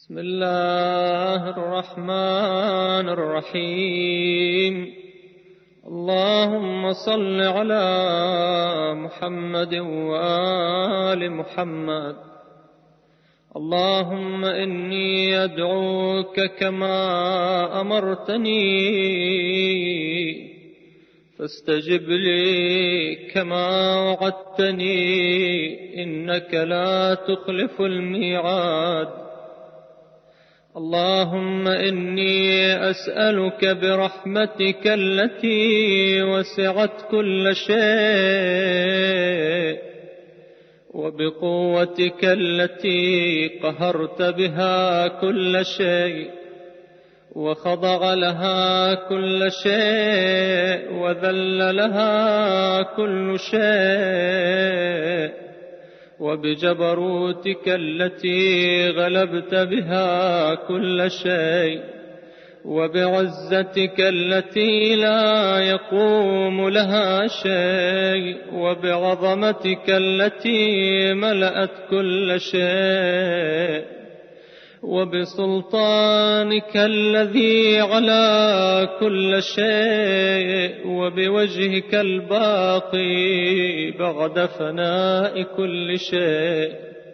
بسم الله الرحمن الرحيم. اللهم صل على محمد وآل محمد. اللهم إني أدعوك كما أمرتني فاستجب لي كما وعدتني إنك لا تخلف الميعاد. اللهم إني أسألك برحمتك التي وسعت كل شيء وبقوتك التي قهرت بها كل شيء وخضع لها كل شيء وذل لها كل شيء وبجبروتك التي غلبت بها كل شيء وبعزتك التي لا يقوم لها شيء وبعظمتك التي ملأت كل شيء وبسلطانك الذي على كل شيء وبوجهك الباقي بعد فناء كل شيء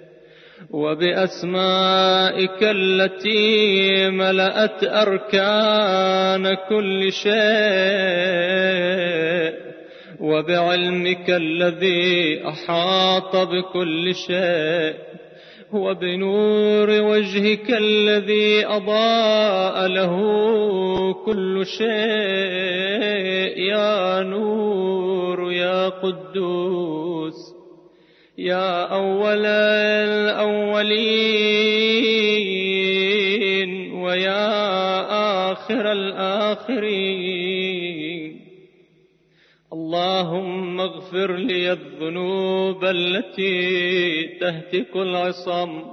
وبأسمائك التي ملأت أركان كل شيء وبعلمك الذي أحاط بكل شيء وبنور وجهك الذي أضاء له كل شيء. يا نور يا قدوس يا أول الأولين ويا آخر الآخرين. اللهم اغفر لي الذنوب التي تهتك العصام.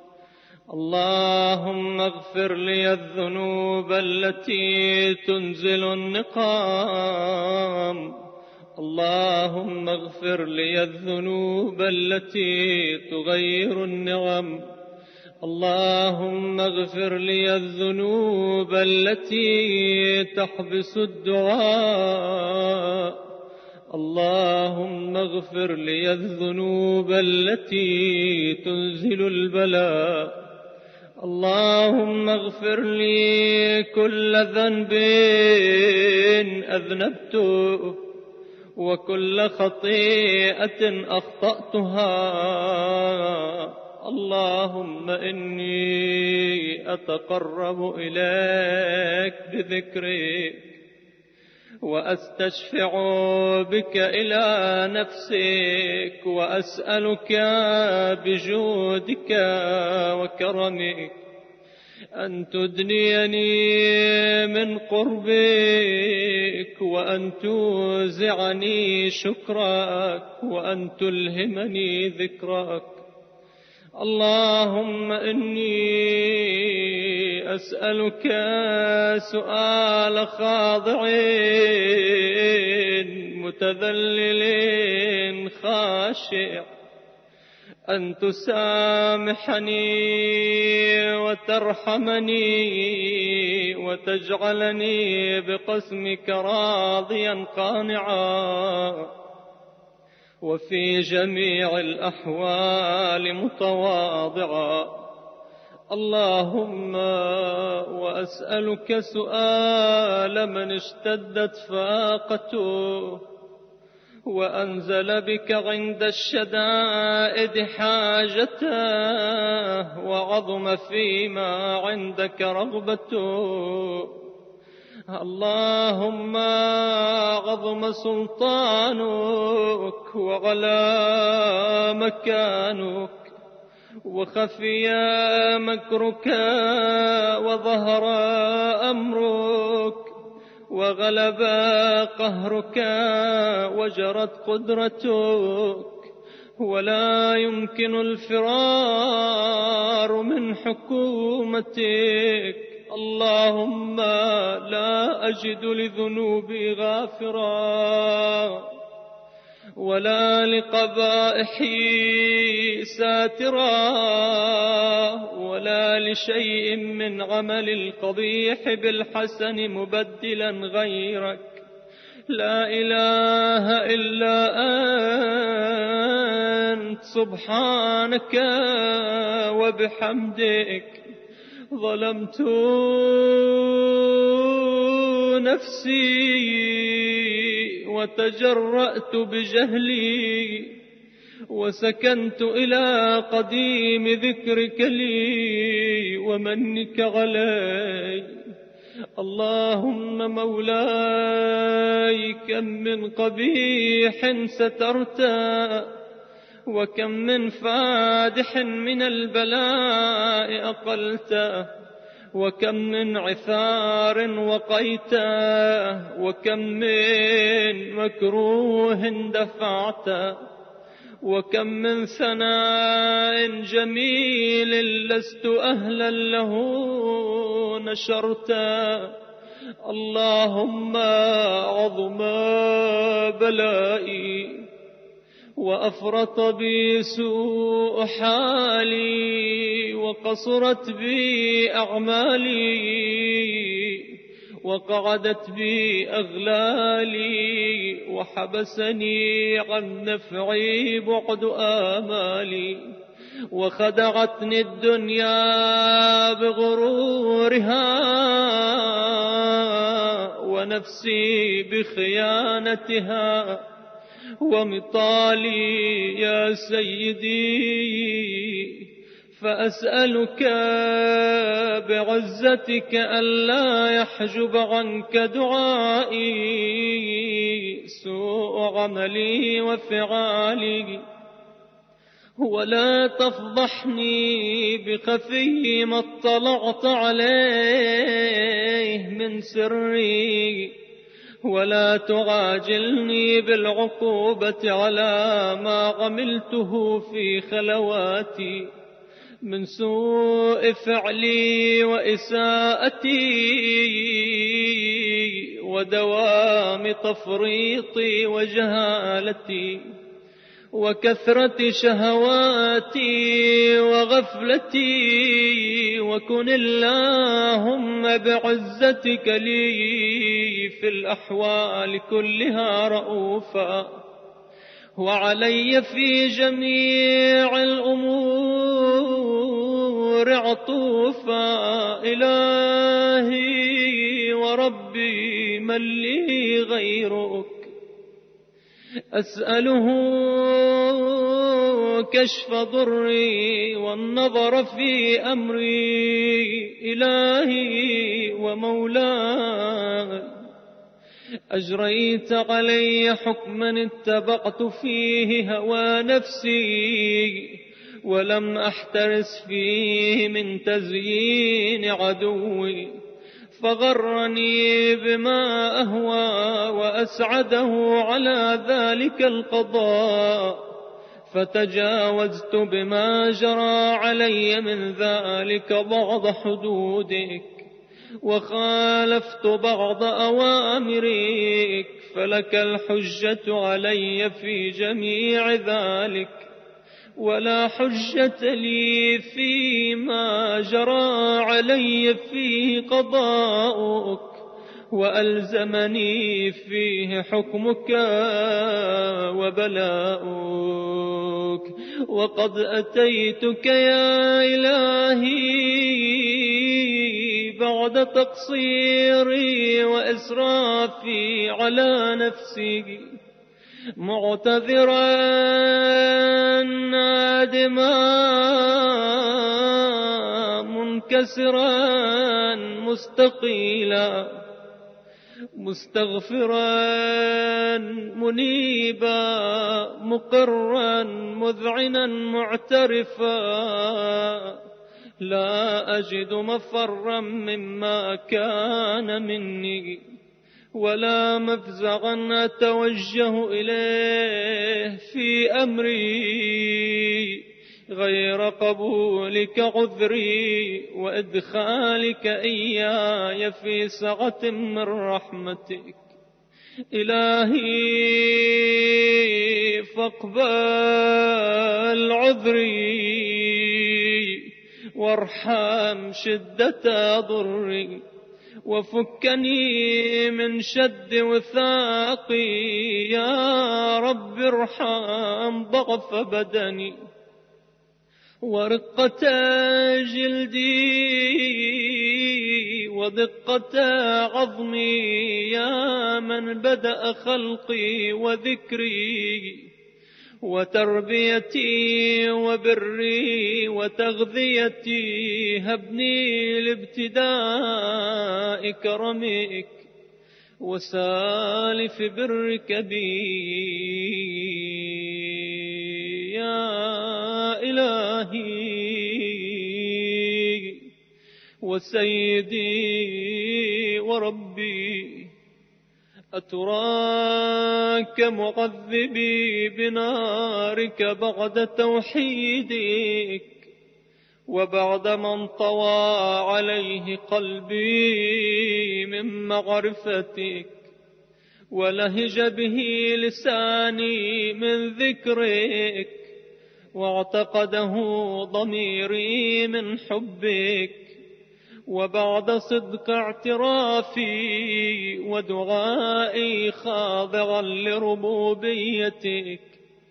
اللهم اغفر لي الذنوب التي تنزل النقام. اللهم اغفر لي الذنوب التي تغير النعم. اللهم اغفر لي الذنوب التي تحبس الدعاء. اللهم اغفر لي الذنوب التي تنزل البلاء. اللهم اغفر لي كل ذنب أذنبته وكل خطيئة أخطأتها. اللهم إني أتقرب إليك بذكرك وأستشفع بك إلى نفسك وأسألك بجودك وكرمك أن تدنيني من قربك وأن توزعني شكرك وأن تلهمني ذكرك. اللهم إني أسألك سؤال خاضع متذلل خاشع أن تسامحني وترحمني وتجعلني بقسمك راضيا قانعا وفي جميع الأحوال متواضعا. اللهم وأسألك سؤال من اشتدت فاقته وأنزل بك عند الشدائد حاجته وعظم فيما عندك رغبته. اللهم عظم سلطانك وعلى مكانك وخفي مكرك وظهر أمرك وغلب قهرك وجرت قدرتك ولا يمكن الفرار من حكومتك. اللهم لا أجد لذنوبي غافرا ولا لقبائحي ساترا، ولا لشيء من عمل القبيح بالحسن مبدلا غيرك. لا إله إلا أنت سبحانك وبحمدك. ظلمت نفسي وتجرأت بجهلي، وسكنت إلى قديم ذكرك لي ومنك علي. اللهم مولاي، كم من قبيح سترت، وكم من فادح من البلاء أقلت، وكم من عثار وقيت، وكم من مكروه دفعت، وكم من ثناء جميل لست أهلا له نشرت. اللهم عظم بلائي وأفرط بي سوء حالي، وقصرت بي أعمالي، وقعدت بي أغلالي، وحبسني عن نفعي بعد آمالي، وخدعتني الدنيا بغرورها، ونفسي بخيانتها. ومطالي يا سيدي، فأسألك بعزتك ألا يحجب عنك دعائي سوء عملي وفعالي، ولا تفضحني بخفي ما اطلعت عليه من سري، ولا تعاجلني بالعقوبة على ما عملته في خلواتي من سوء فعلي وإساءتي، ودوام تفريطي وجهالتي، وكثرة شهواتي وغفلتي. وكن اللهم بعزتك لي في الأحوال كلها رؤوفا، وعلي في جميع الأمور عطوفا. إلهي وربي، من لي غيرك؟ أسأله كشف ضري والنظر في أمري. إلهي ومولاي، أجريت علي حكما اتبعت فيه هوى نفسي، ولم أحترس فيه من تزيين عدوي، فغرني بما أهوى وأسعده على ذلك القضاء، فتجاوزت بما جرى علي من ذلك بعض حدودك، وخالفت بعض أوامرك، فلك الحجة علي في جميع ذلك، ولا حجة لي فيما جرى علي فيه قضاؤك، وألزمني فيه حكمك وبلاؤك. وقد أتيتك يا إلهي بعد تقصيري وإسرافي على نفسي، معتذرا نادما منكسرا مستقيلا، مستغفرا منيبا مقرا مذعنا معترفا، لا أجد مفرا مما كان مني، ولا مفزعا أتوجه إليه في أمري غير قبولك عذري، وإدخالك إياي في سعة من رحمتك. إلهي فاقبل عذري وارحم شدة ضري، وفكني من شد وثاقي، يا رب ارحم ضعف بدني ورقة جلدي ودقة عظمي، يا من بدأ خلقي وذكري وتربيتي وبري وتغذيتي، هبني لابتداء كرمك وسالف برك بي يا إلهي وسيدي وربي. أتراك معذبي بنارك بعد توحيدك، وبعد من طوى عليه قلبي من معرفتك، ولهج به لساني من ذكرك، واعتقده ضميري من حبك، وبعد صدق اعترافي ودعائي خاضعا لربوبيتك،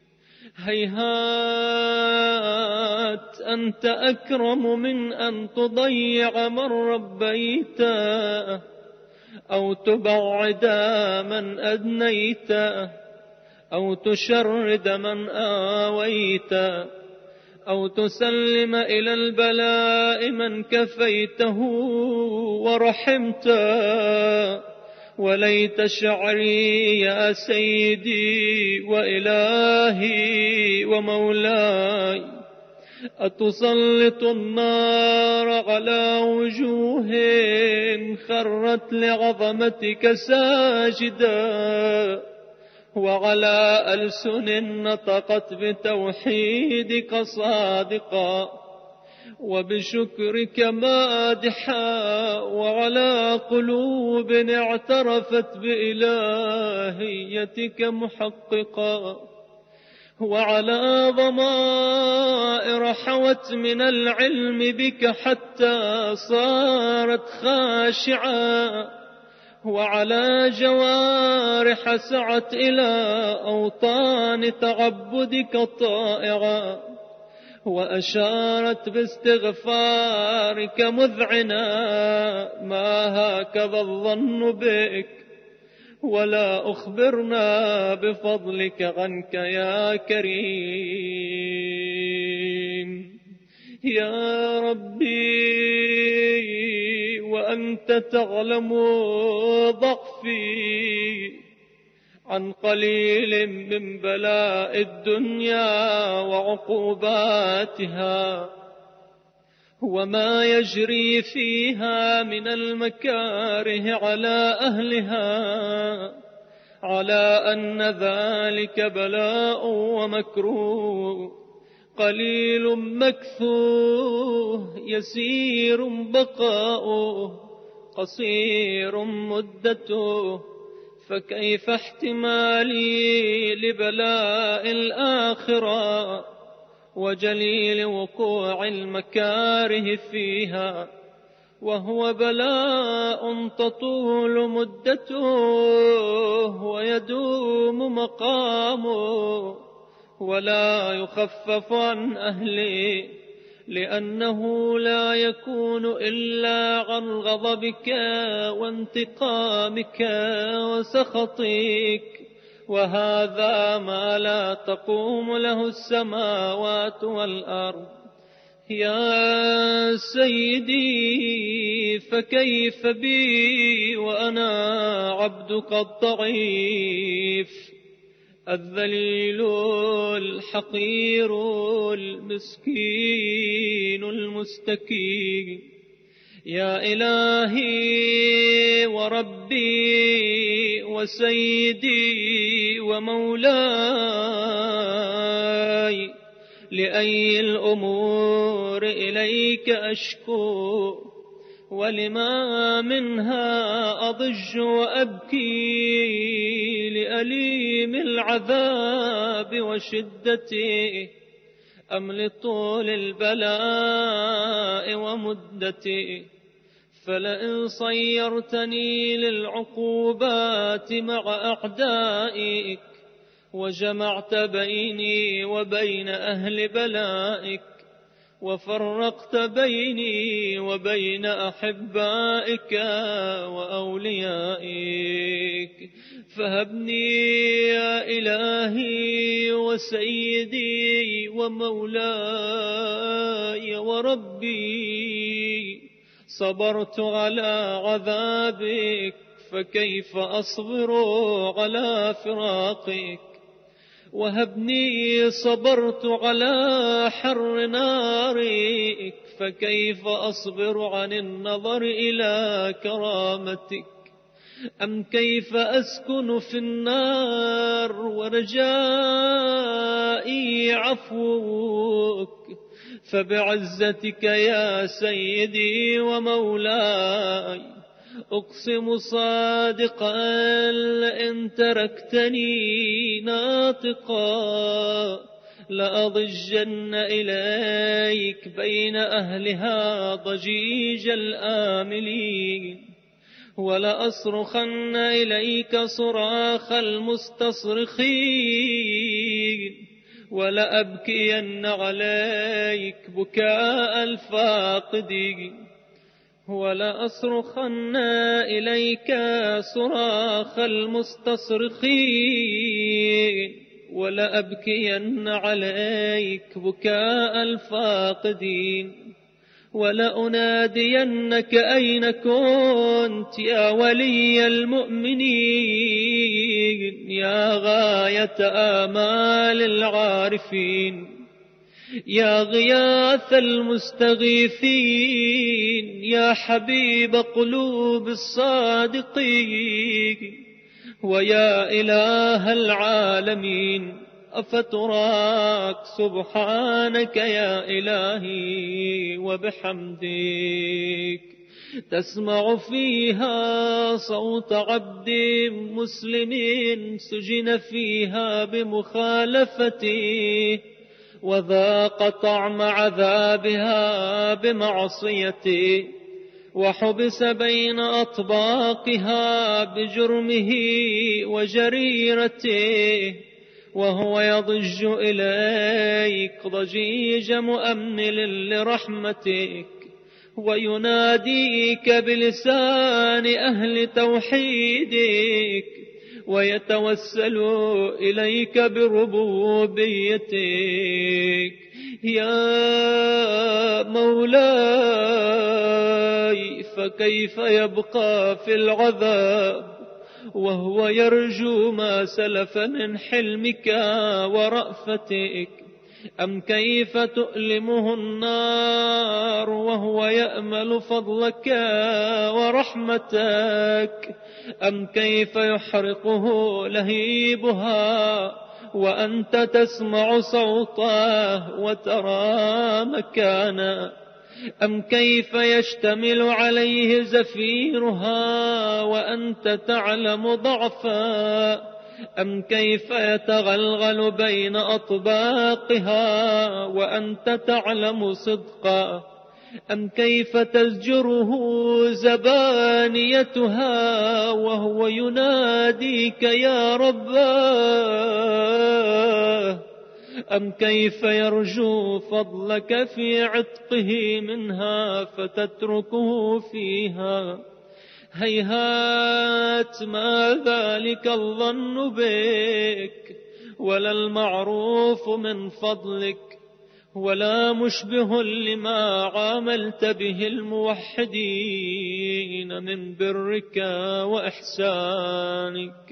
هيهات أنت أكرم من أن تضيع من ربيته، أو تبعد من أدنيته، أو تشرد من آويته، أو تسلم إلى البلاء من كفيته ورحمته. وليت شعري يا سيدي وإلهي ومولاي، أتسلط النار على وجوه خرت لعظمتك ساجدا، وعلى ألسن نطقت بتوحيدك صادقا وبشكرك مادحا، وعلى قلوب اعترفت بإلهيتك محققا، وعلى ضمائر حوت من العلم بك حتى صارت خاشعة، وعلى جوارح سعت إلى أوطان تعبدك طائعا، وأشارت باستغفارك مذعنا، ما هكذا الظن بك، ولا أخبرنا بفضلك عنك يا كريم. يا ربي وأنت تعلم ضعفي عن قليل من بلاء الدنيا وعقوباتها، وما يجري فيها من المكاره على أهلها، على أن ذلك بلاء ومكروه، قليل مكثوه، يسير بقاؤه، قصير مدته، فكيف احتمالي لبلاء الآخرة وجليل وقوع المكاره فيها، وهو بلاء تطول مدته ويدوم مقامه، ولا يخفف عن أهله، لأنه لا يكون إلا عن غضبك وانتقامك وسخطك، وهذا ما لا تقوم له السماوات والأرض. يا سيدي فكيف بي وأنا عبدك الضعيف الذليل الحقير المسكين المستكين. يا إلهي وربي وسيدي ومولاي، لأي الأمور إليك أشكو، ولما منها أضج وأبكي لأليم العذاب وشدته، أم لطول البلاء ومدته؟ فلئن صيرتني للعقوبات مع أعدائك، وجمعت بيني وبين أهل بلائك، وفرقت بيني وبين أحبائك وأوليائك، فهبني يا إلهي وسيدي ومولاي وربي، صبرت على عذابك، فكيف أصبر على فراقك؟ وهبني صبرت على حر نارك، فكيف أصبر عن النظر إلى كرامتك؟ أم كيف أسكن في النار ورجائي عفوك؟ فبعزتك يا سيدي ومولاي أقسم صادقا لئن تركتني ناطقا لأضجن إليك بين أهلها ضجيج الآملين، ولأصرخن إليك صراخ المستصرخين، ولأبكين عليك بكاء الفاقدين، ولأصرخن إليك صراخ المستصرخين، ولأبكين عليك بكاء الفاقدين، ولأنادينك أين كنت يا ولي المؤمنين، يا غاية آمال العارفين، يا غياث المستغيثين، يا حبيب قلوب الصادقين، ويا إله العالمين. أفتراك سبحانك يا إلهي وبحمدك تسمع فيها صوت عبد مسلم سجن فيها بمخالفته، وذاق طعم عذابها بمعصيته، وحبس بين أطباقها بجرمه وجريرته، وهو يضج إليك ضجيج مؤمل لرحمتك، ويناديك بلسان أهل توحيدك، ويتوسل إليك بربوبيتك. يا مولاي فكيف يبقى في العذاب وهو يرجو ما سلف من حلمك ورأفتك؟ أم كيف تؤلمه النار وهو يأمل فضلك ورحمتك؟ أم كيف يحرقه لهيبها وأنت تسمع صوته وترى مكانه؟ أم كيف يشتمل عليه زفيرها وأنت تعلم ضعفا؟ أم كيف يتغلغل بين أطباقها وأنت تعلم صدقا؟ أم كيف تزجره زبانيتها وهو يناديك يا رباه؟ أم كيف يرجو فضلك في عتقه منها فتتركه فيها؟ هيهات ما ذلك الظن بك، ولا المعروف من فضلك، ولا مشبه لما عاملت به الموحدين من برك وإحسانك.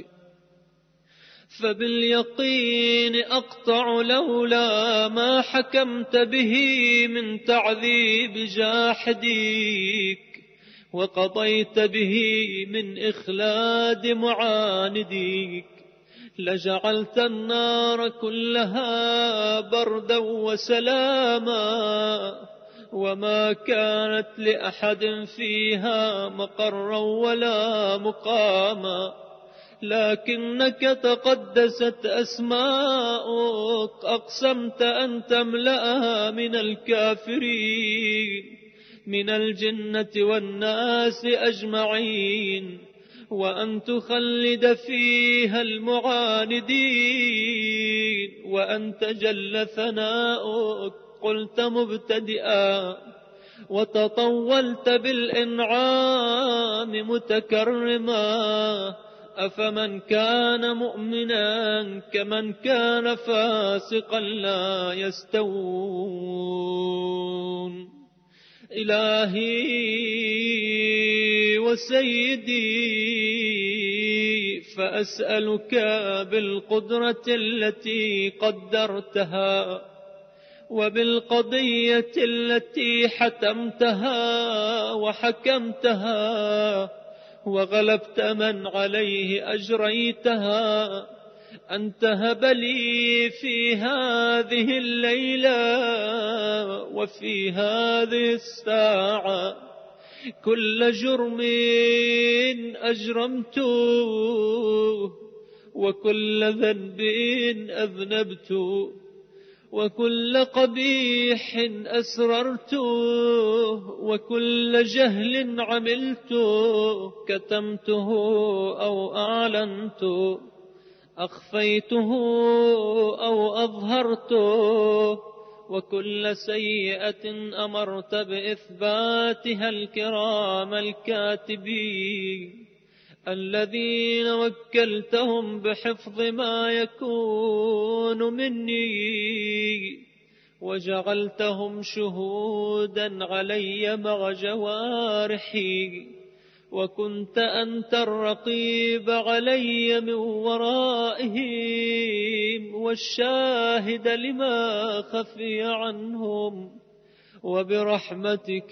فباليقين أقطع لولا ما حكمت به من تعذيب جاحديك، وقضيت به من إخلاد معانديك، لجعلت النار كلها بردا وسلاما، وما كانت لأحد فيها مقرا ولا مقاما، لكنك تقدست أسماؤك أقسمت أن تملأها من الكافرين من الجنة والناس أجمعين، وأن تخلد فيها المعاندين، وأنت جل ثناؤك قلت مبتدئا وتطولت بالإنعام متكرما، أفمن كان مؤمنا كمن كان فاسقا لا يستوون. إلهي وسيدي، فأسألك بالقدرة التي قدرتها وبالقضية التي حتمتها وحكمتها وغلبت من عليه أجريتها، أن تهب لي في هذه الليلة وفي هذه الساعة كل جرم أجرمته وكل ذنب أذنبته وكل قبيح أسررته وكل جهل عملته كتمته أو أعلنته، أخفيته أو أظهرته، وكل سيئة أمرت بإثباتها الكرام الكاتبين الذين وكلتهم بحفظ ما يكون مني، وجعلتهم شهودا علي مع جوارحي، وكنت أنت الرقيب علي من ورائهم والشاهد لما خفي عنهم، وبرحمتك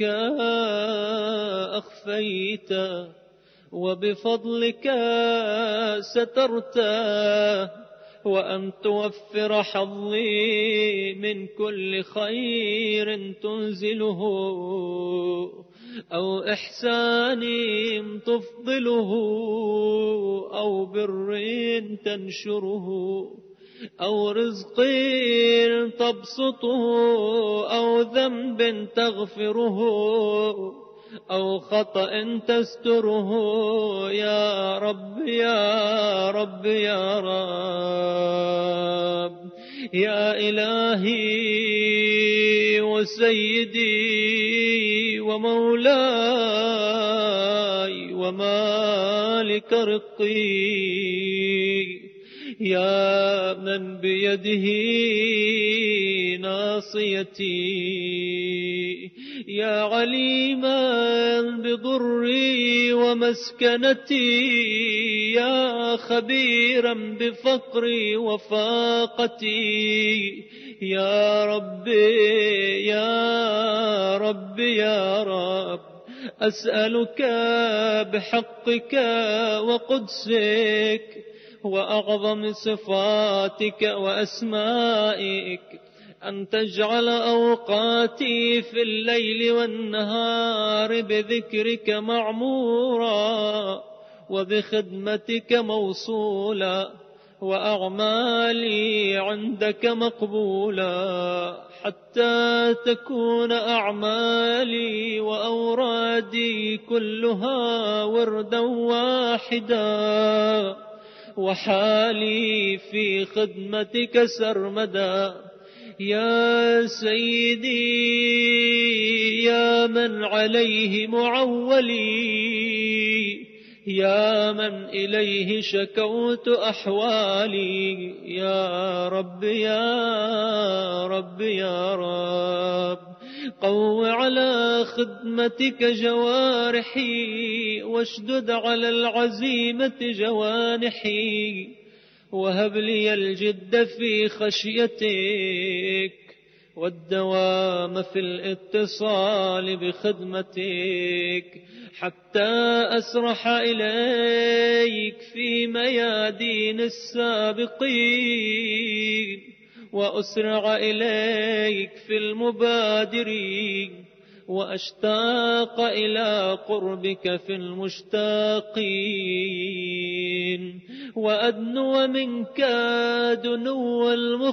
أخفيت وبفضلك سترت، وأن توفر حظي من كل خير تنزله أو إحسان تفضله أو بر تنشره أو رزق تبسطه أو ذنب تغفره أو خطأ تستره، يا رب يا رب يا رب، يا إلهي وسيدي ومولاي ومالك رقي، يا من بيده ناصيتي، يا عليما بضري ومسكنتي، يا خبيرا بفقري وفاقتي، يا ربي يا ربي يا رب، أسألك بحقك وقدسك وأعظم صفاتك وأسمائك أن تجعل أوقاتي في الليل والنهار بذكرك معمورا وبخدمتك موصولا، وأعمالي عندك مقبولا، حتى تكون أعمالي وأورادي كلها وردا واحدا، وحالي في خدمتك سرمدا. يا سيدي يا من عليه معولي، يا من إليه شكوت أحوالي، يا رب يا رب يا رب، قو على خدمتك جوارحي واشدد على العزيمة جوانحي، وهب لي الجد في خشيتك والدوام في الاتصال بخدمتك، حتى أسرح إليك في ميادين السابقين وأسرع إليك في المبادرين، وأشتاق إلى قربك في المشتاقين، وأدنو منك دنو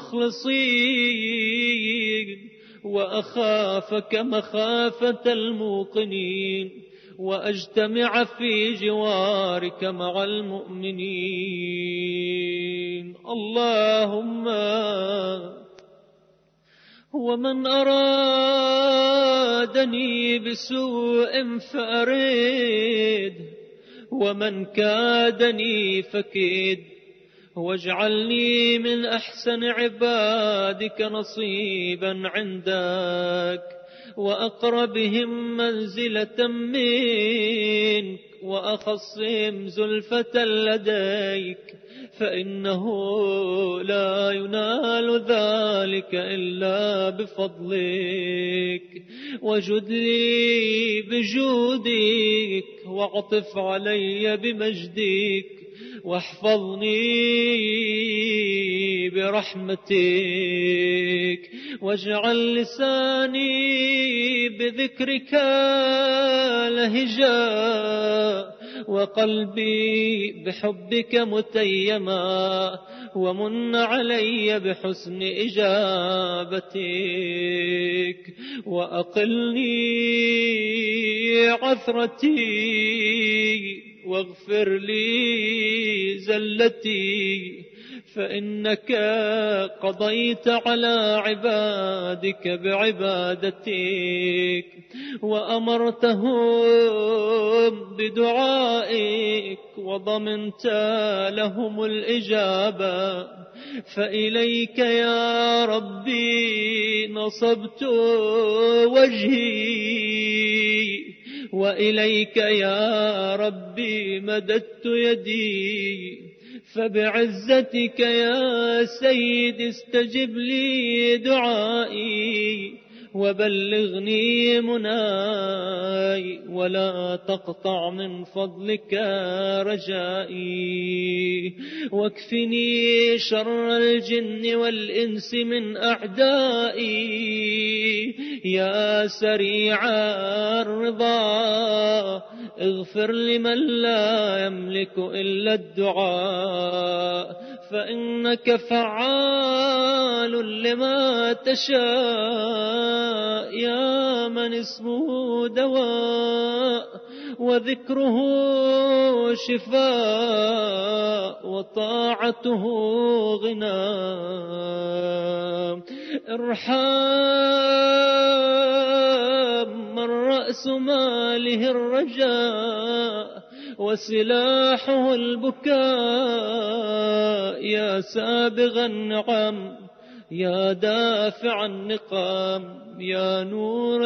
المخلصين، وأخافك مخافة الموقنين، وأجتمع في جوارك مع المؤمنين. اللهم ومن أرادني بسوء فأرد، ومن كادني فكيد، واجعلني من أحسن عبادك نصيبا عندك، وأقربهم منزلة منك، وأخصهم زلفة لديك، فإنه لا ينال ذلك إلا بفضلك. وجد لي بجودك، واعطف علي بمجدك، واحفظني برحمتك، واجعل لساني بذكرك لهجا، وقلبي بحبك متيما، ومن علي بحسن إجابتك، وأقلني عثرتي، واغفر لي زلتي، فإنك قضيت على عبادك بعبادتك، وأمرتهم بدعائك، وضمنت لهم الإجابة. فإليك يا ربي نصبت وجهي، وإليك يا ربي مددت يدي، فبعزتك يا سيد استجب لي دعائي، وبلغني مناي، ولا تقطع من فضلك رجائي، واكفني شر الجن والإنس من أعدائي. يا سريع الرضا اغفر لمن لا يملك إلا الدعاء، فإنك فعال لما تشاء. يا من اسمه دواء، وذكره شفاء، وطاعته غنى. ارحم من رأس ماله الرجاء، وسلاحه البكاء. يا سابغ النعم، يا دافع النقام، يا نور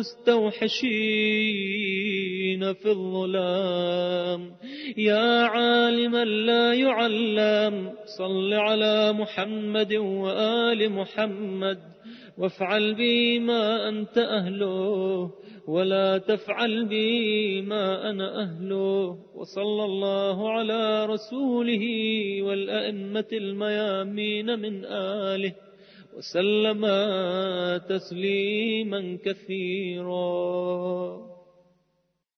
المستوحشين في الظلام، يا عالما لا يعلم. صل على محمد وآل محمد، وافعل بي ما أنت أهله، ولا تفعل بي ما أنا أهله. وصلى الله على رسوله والأئمة الميامين من آله، وسلم تسليما كثيرا.